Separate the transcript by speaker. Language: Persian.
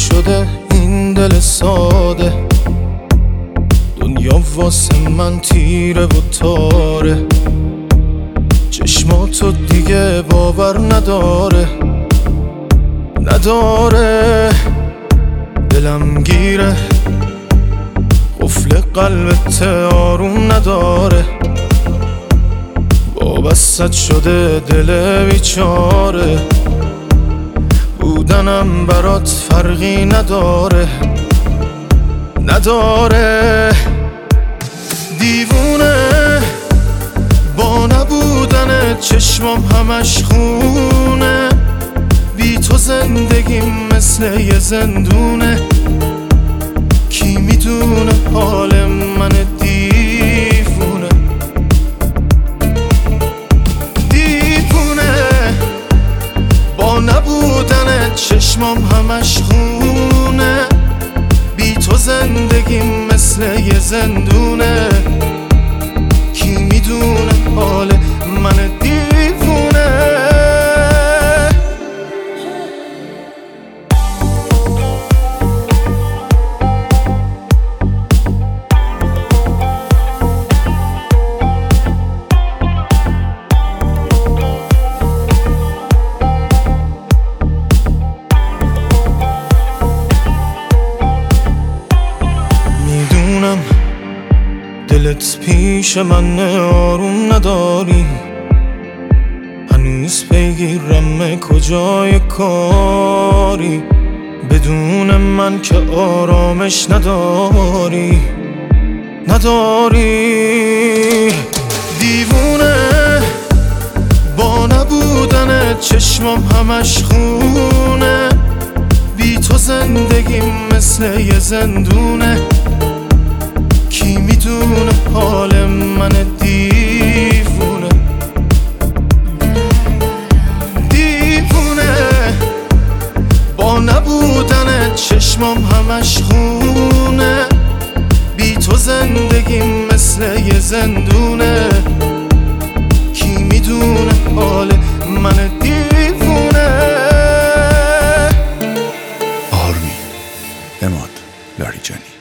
Speaker 1: شده این دل ساده، دنیا واسه من تیره و تاره، چشماتو دیگه باور نداره، دلم گیره، قفل قلبت آروم نداره، وابستت شده دل بیچاره، بودنم برات فرقی نداره، دیوونه با نبودن چشمام همش خونه، بی تو زندگیم مثل یه زندونه، کی میدونه حال من دیوونه با نبودن چشمام همش خونه، بی تو زندگیم مثل یه زندونه، کی میدونه حال من دیوونه. دلت پیش من آروم نداری، هنوز پیگیرم کجای کاری، بدون من که آرامش نداری، دیوونه با نبودن چشمام همش خونه، بی تو زندگیم مثل یه زندونه، کی میدونه حال من دیوونه با نبودن چشمام همش خونه، بی تو زندگیم مثل یه زندونه، کی میدونه حال من دیوونه.
Speaker 2: آرمین عماد لاریجانی.